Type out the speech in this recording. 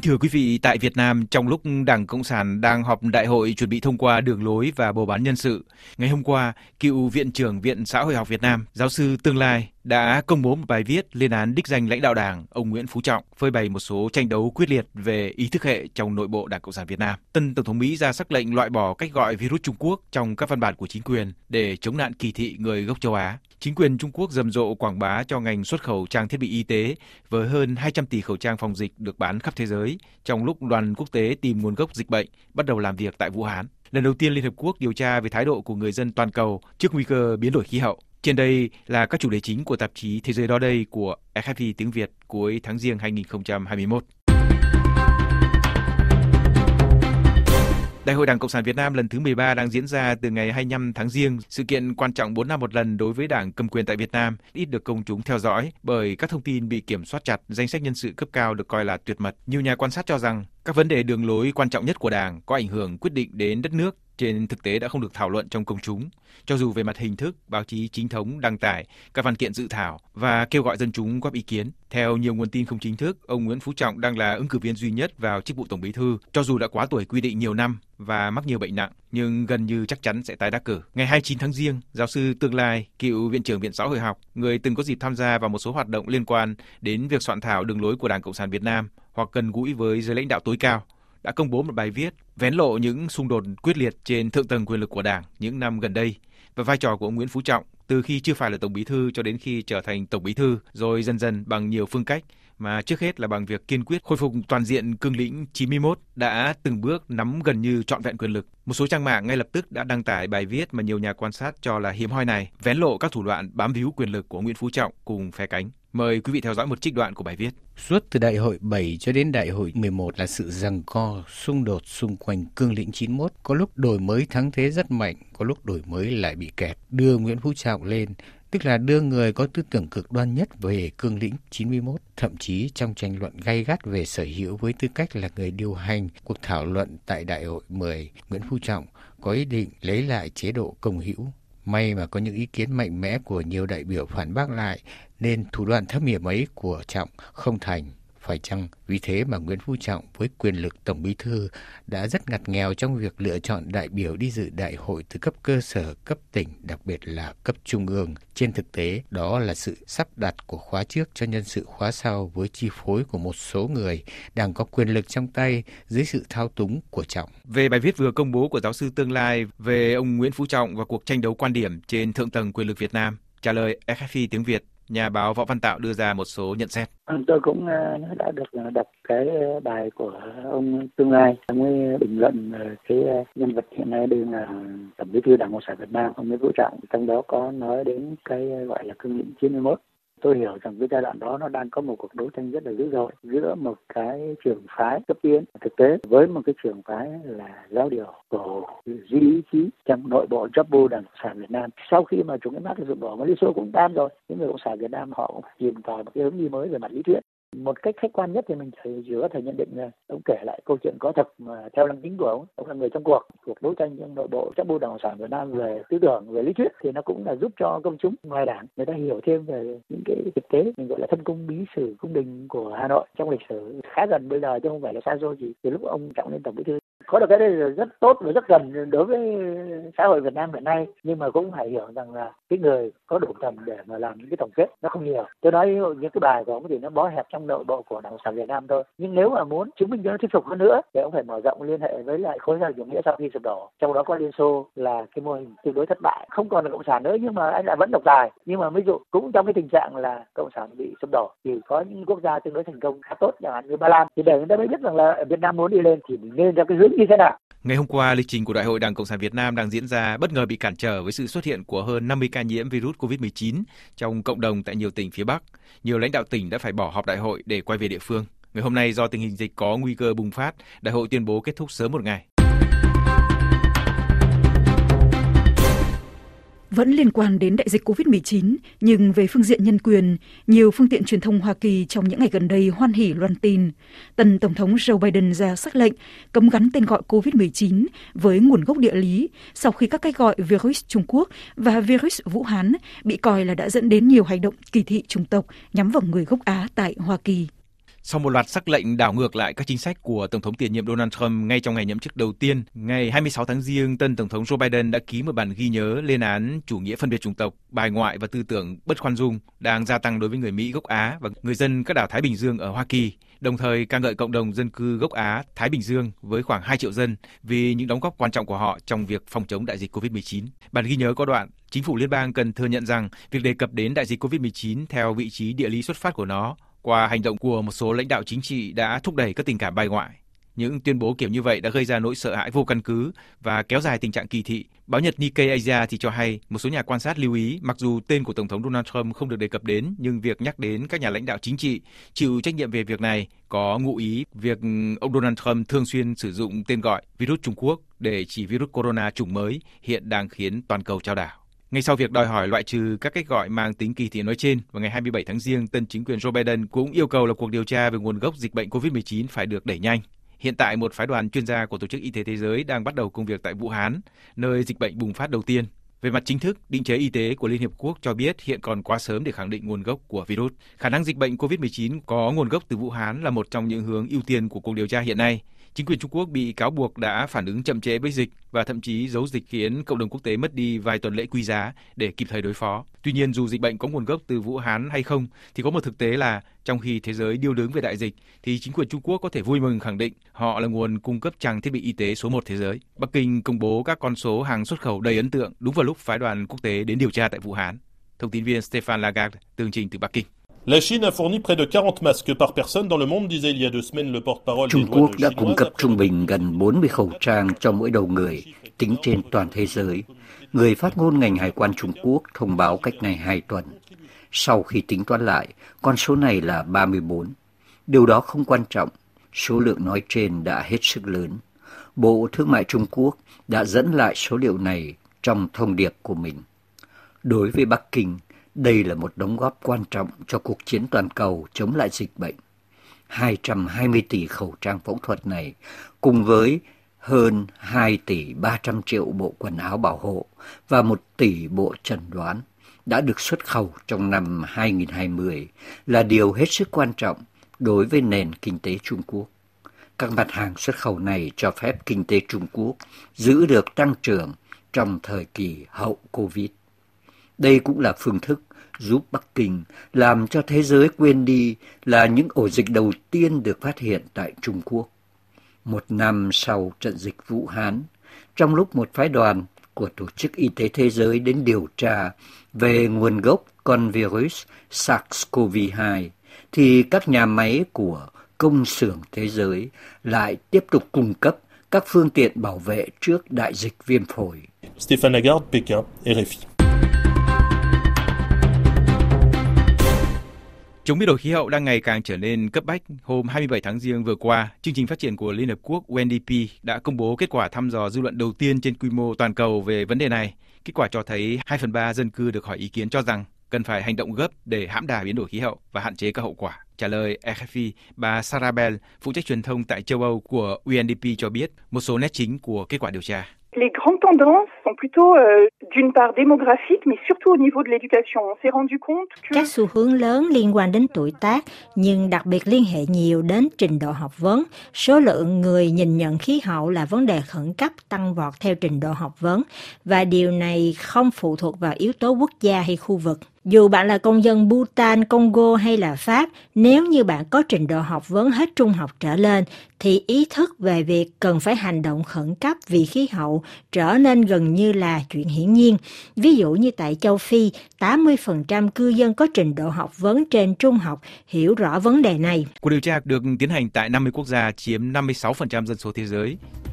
thưa quý vị, tại Việt Nam, trong lúc Đảng Cộng sản đang họp đại hội chuẩn bị thông qua đường lối và bầu ban nhân sự, ngày hôm qua, cựu Viện trưởng Viện Xã hội học Việt Nam, giáo sư Tương Lai đã công bố một bài viết lên án đích danh lãnh đạo Đảng, ông Nguyễn Phú Trọng, phơi bày một số tranh đấu quyết liệt về ý thức hệ trong nội bộ Đảng Cộng sản Việt Nam. Tân Tổng thống Mỹ ra sắc lệnh loại bỏ cách gọi virus Trung Quốc trong các văn bản của chính quyền để chống nạn kỳ thị người gốc châu Á. Chính quyền Trung Quốc rầm rộ quảng bá cho ngành xuất khẩu trang thiết bị y tế với hơn 200 tỷ khẩu trang phòng dịch được bán khắp thế giới, trong lúc đoàn quốc tế tìm nguồn gốc dịch bệnh bắt đầu làm việc tại Vũ Hán. Lần đầu tiên Liên Hợp Quốc điều tra về thái độ của người dân toàn cầu trước nguy cơ biến đổi khí hậu. Trên đây là các chủ đề chính của tạp chí Thế giới đó đây của RFI tiếng Việt cuối tháng Giêng 2021. Đại hội Đảng Cộng sản Việt Nam lần thứ 13 đang diễn ra từ ngày 25 tháng Giêng, sự kiện quan trọng 4 năm một lần đối với Đảng cầm quyền tại Việt Nam, ít được công chúng theo dõi bởi các thông tin bị kiểm soát chặt, danh sách nhân sự cấp cao được coi là tuyệt mật. Nhiều nhà quan sát cho rằng các vấn đề đường lối quan trọng nhất của Đảng có ảnh hưởng quyết định đến đất nước trên thực tế đã không được thảo luận trong công chúng. Cho dù về mặt hình thức, báo chí chính thống đăng tải các văn kiện dự thảo và kêu gọi dân chúng góp ý kiến. Theo nhiều nguồn tin không chính thức, ông Nguyễn Phú Trọng đang là ứng cử viên duy nhất vào chức vụ Tổng Bí thư, cho dù đã quá tuổi quy định nhiều năm và mắc nhiều bệnh nặng, nhưng gần như chắc chắn sẽ tái đắc cử. Ngày 29 tháng Giêng, giáo sư Tương Lai, cựu Viện trưởng Viện Xã hội học, người từng có dịp tham gia vào một số hoạt động liên quan đến việc soạn thảo đường lối của Đảng Cộng sản Việt Nam hoặc gần gũi với giới lãnh đạo tối cao, đã công bố một bài viết vén lộ những xung đột quyết liệt trên thượng tầng quyền lực của Đảng những năm gần đây và vai trò của ông Nguyễn Phú Trọng từ khi chưa phải là Tổng Bí thư cho đến khi trở thành Tổng Bí thư, rồi dần dần bằng nhiều phương cách, mà trước hết là bằng việc kiên quyết khôi phục toàn diện cương lĩnh 91 đã từng bước nắm gần như trọn vẹn quyền lực. Một số trang mạng ngay lập tức đã đăng tải bài viết mà nhiều nhà quan sát cho là hiếm hoi này, vén lộ các thủ đoạn bám víu quyền lực của Nguyễn Phú Trọng cùng phe cánh. Mời quý vị theo dõi một trích đoạn của bài viết. Suốt từ đại hội 7 cho đến đại hội 11 là sự giằng co, xung đột xung quanh cương lĩnh 91. Có lúc đổi mới thắng thế rất mạnh, có lúc đổi mới lại bị kẹt. Đưa Nguyễn Phú Trọng lên, tức là đưa người có tư tưởng cực đoan nhất về cương lĩnh 91. Thậm chí trong tranh luận gay gắt về sở hữu với tư cách là người điều hành cuộc thảo luận tại đại hội 10, Nguyễn Phú Trọng có ý định lấy lại chế độ công hữu. May mà có những ý kiến mạnh mẽ của nhiều đại biểu phản bác lại, nên thủ đoạn thâm hiểm ấy của Trọng không thành. Phải chăng vì thế mà Nguyễn Phú Trọng với quyền lực Tổng Bí thư đã rất ngặt nghèo trong việc lựa chọn đại biểu đi dự đại hội từ cấp cơ sở, cấp tỉnh, đặc biệt là cấp trung ương. Trên thực tế, đó là sự sắp đặt của khóa trước cho nhân sự khóa sau với chi phối của một số người đang có quyền lực trong tay dưới sự thao túng của Trọng. Về bài viết vừa công bố của giáo sư Tương Lai về ông Nguyễn Phú Trọng và cuộc tranh đấu quan điểm trên thượng tầng quyền lực Việt Nam, trả lời RFI tiếng Việt, nhà báo Võ Văn Tạo đưa ra một số nhận xét. Tôi cũng đã được đọc cái bài của ông Tương Lai, ông ấy bình luận cái nhân vật hiện nay đang là Tổng Bí thư Đảng Cộng sản Việt Nam, ông Nguyễn Phú Trọng, trong đó có nói đến cái gọi là cương lĩnh 91. Tôi hiểu rằng cái giai đoạn đó nó đang có một cuộc đấu tranh rất là dữ dội giữa một cái trường phái cấp tiến thực tế với một cái trường phái là giáo điều của duy ý chí trong nội bộ chấp bu Đảng Cộng sản Việt Nam. Sau khi mà chủ nghĩa Mác sụp đổ, mà Liên Xô cũng tan rồi, những người Cộng sản Việt Nam họ cũng tìm tòi một cái hướng đi mới về mặt lý thuyết. Một cách khách quan nhất thì mình chỉ có thể nhận định là ông kể lại câu chuyện có thật mà theo lăng kính của ông là người trong cuộc đấu tranh trong nội bộ chấp bu Đảng Cộng sản Việt Nam về tư tưởng, về lý thuyết, thì nó cũng là giúp cho công chúng ngoài đảng người ta hiểu thêm về những cái thực tế mình gọi là thân cung bí sử cung đình của Hà Nội trong lịch sử khá gần bây giờ chứ không phải là xa xôi gì từ lúc ông Trọng lên Tổng Bí thư. Có được cái đây là rất tốt và rất gần đối với xã hội Việt Nam hiện nay, nhưng mà cũng phải hiểu rằng là cái người có đủ tầm để mà làm những cái tổng kết nó không nhiều. Tôi nói những cái bài của ông thì nó bó hẹp trong nội bộ của Đảng Cộng sản Việt Nam thôi, nhưng nếu mà muốn chứng minh cho nó thuyết phục hơn nữa thì ông phải mở rộng liên hệ với lại khối xã hội chủ nghĩa sau khi sụp đổ, trong đó có Liên Xô là cái mô hình tương đối thất bại, không còn là cộng sản nữa nhưng mà anh lại vẫn độc tài. Nhưng mà ví dụ cũng trong cái tình trạng là cộng sản bị sụp đổ thì có những quốc gia tương đối thành công khá tốt, chẳng hạn như Ba Lan, thì để người ta mới biết rằng là ở Việt Nam muốn đi lên thì mình nên theo cái hướng như thế nào. Ngày hôm qua, lịch trình của Đại hội Đảng Cộng sản Việt Nam đang diễn ra bất ngờ bị cản trở với sự xuất hiện của hơn 50 ca nhiễm virus COVID-19 trong cộng đồng tại nhiều tỉnh phía Bắc. Nhiều lãnh đạo tỉnh đã phải bỏ họp đại hội để quay về địa phương. Ngày hôm nay, do tình hình dịch có nguy cơ bùng phát, đại hội tuyên bố kết thúc sớm một ngày. Vẫn liên quan đến đại dịch COVID-19, nhưng về phương diện nhân quyền, nhiều phương tiện truyền thông Hoa Kỳ trong những ngày gần đây hoan hỉ loan tin. Tân Tổng thống Joe Biden ra sắc lệnh cấm gắn tên gọi COVID-19 với nguồn gốc địa lý sau khi các cách gọi virus Trung Quốc và virus Vũ Hán bị coi là đã dẫn đến nhiều hành động kỳ thị chủng tộc nhắm vào người gốc Á tại Hoa Kỳ. Sau một loạt sắc lệnh đảo ngược lại các chính sách của Tổng thống tiền nhiệm Donald Trump ngay trong ngày nhậm chức đầu tiên, ngày 26 tháng Giêng, tân Tổng thống Joe Biden đã ký một bản ghi nhớ lên án chủ nghĩa phân biệt chủng tộc, bài ngoại và tư tưởng bất khoan dung đang gia tăng đối với người Mỹ gốc Á và người dân các đảo Thái Bình Dương ở Hoa Kỳ, đồng thời ca ngợi cộng đồng dân cư gốc Á, Thái Bình Dương với khoảng 2 triệu dân vì những đóng góp quan trọng của họ trong việc phòng chống đại dịch COVID-19. Bản ghi nhớ có đoạn, chính phủ liên bang cần thừa nhận rằng việc đề cập đến đại dịch COVID-19 theo vị trí địa lý xuất phát của nó qua hành động của một số lãnh đạo chính trị đã thúc đẩy các tình cảm bài ngoại. Những tuyên bố kiểu như vậy đã gây ra nỗi sợ hãi vô căn cứ và kéo dài tình trạng kỳ thị. Báo nhật Nikkei Asia thì cho hay một số nhà quan sát lưu ý mặc dù tên của Tổng thống Donald Trump không được đề cập đến, nhưng việc nhắc đến các nhà lãnh đạo chính trị chịu trách nhiệm về việc này có ngụ ý việc ông Donald Trump thường xuyên sử dụng tên gọi virus Trung Quốc để chỉ virus corona chủng mới hiện đang khiến toàn cầu chao đảo. Ngay sau việc đòi hỏi loại trừ các cách gọi mang tính kỳ thị nói trên, vào ngày 27 tháng Giêng, tân chính quyền Joe Biden cũng yêu cầu là cuộc điều tra về nguồn gốc dịch bệnh COVID-19 phải được đẩy nhanh. Hiện tại, một phái đoàn chuyên gia của Tổ chức Y tế Thế giới đang bắt đầu công việc tại Vũ Hán, nơi dịch bệnh bùng phát đầu tiên. Về mặt chính thức, định chế y tế của Liên Hiệp Quốc cho biết hiện còn quá sớm để khẳng định nguồn gốc của virus. Khả năng dịch bệnh COVID-19 có nguồn gốc từ Vũ Hán là một trong những hướng ưu tiên của cuộc điều tra hiện nay. Chính quyền Trung Quốc bị cáo buộc đã phản ứng chậm trễ với dịch và thậm chí giấu dịch khiến cộng đồng quốc tế mất đi vài tuần lễ quý giá để kịp thời đối phó. Tuy nhiên, dù dịch bệnh có nguồn gốc từ Vũ Hán hay không, thì có một thực tế là trong khi thế giới điêu đứng về đại dịch, thì chính quyền Trung Quốc có thể vui mừng khẳng định họ là nguồn cung cấp trang thiết bị y tế số 1 thế giới. Bắc Kinh công bố các con số hàng xuất khẩu đầy ấn tượng đúng vào lúc phái đoàn quốc tế đến điều tra tại Vũ Hán. Thông tin viên Stéphane Lagarde tường trình từ Bắc Kinh. La Chine a fourni près de 40 masques par personne dans le monde, disait il y a 2 semaines le porte-parole des Trung douanes Quốc đã chinoises. cung cấp trung bình gần 40 khẩu trang cho mỗi đầu người, tính trên toàn thế giới. Người phát ngôn ngành hải quan Trung Quốc thông báo cách này 2 tuần. Sau khi tính toán lại, con số này là 34. Điều đó không quan trọng, số lượng nói trên đã hết sức lớn. Bộ Thương mại Trung Quốc đã dẫn lại số liệu này trong thông điệp của mình. Đối với Bắc Kinh, đây là một đóng góp quan trọng cho cuộc chiến toàn cầu chống lại dịch bệnh. 220 tỷ khẩu trang phẫu thuật này, cùng với hơn 2 tỷ 300 triệu bộ quần áo bảo hộ và 1 tỷ bộ chẩn đoán, đã được xuất khẩu trong năm 2020 là điều hết sức quan trọng đối với nền kinh tế Trung Quốc. Các mặt hàng xuất khẩu này cho phép kinh tế Trung Quốc giữ được tăng trưởng trong thời kỳ hậu Covid. Đây cũng là phương thức giúp Bắc Kinh làm cho thế giới quên đi là những ổ dịch đầu tiên được phát hiện tại Trung Quốc. Một năm sau trận dịch Vũ Hán, trong lúc một phái đoàn của Tổ chức Y tế Thế giới đến điều tra về nguồn gốc con virus SARS-CoV-2, thì các nhà máy của công xưởng thế giới lại tiếp tục cung cấp các phương tiện bảo vệ trước đại dịch viêm phổi. Stéphane Lagarde, Pékin, RFI. Chống biến đổi khí hậu đang ngày càng trở nên cấp bách. Hôm 27 tháng Giêng vừa qua, chương trình phát triển của Liên Hợp Quốc UNDP đã công bố kết quả thăm dò dư luận đầu tiên trên quy mô toàn cầu về vấn đề này. Kết quả cho thấy 2/3 dân cư được hỏi ý kiến cho rằng cần phải hành động gấp để hãm đà biến đổi khí hậu và hạn chế các hậu quả. Trả lời RFI, bà Sarah Bell, phụ trách truyền thông tại châu Âu của UNDP cho biết một số nét chính của kết quả điều tra. Les grandes tendances sont plutôt d'une part démographiques, mais surtout au niveau de l'éducation. On s'est rendu compte que các xu hướng lớn liên quan đến tuổi tác, nhưng đặc biệt liên hệ nhiều đến trình độ học vấn. Số lượng người nhìn nhận khí hậu là vấn đề khẩn cấp tăng vọt theo trình độ học vấn, và điều này không phụ thuộc vào yếu tố quốc gia hay khu vực. Dù bạn là công dân Bhutan, Congo hay là Pháp, nếu như bạn có trình độ học vấn hết trung học trở lên, thì ý thức về việc cần phải hành động khẩn cấp vì khí hậu trở nên gần như là chuyện hiển nhiên. Ví dụ như tại châu Phi, 80% cư dân có trình độ học vấn trên trung học hiểu rõ vấn đề này. Cuộc điều tra được tiến hành tại 50 quốc gia chiếm 56% dân số thế giới.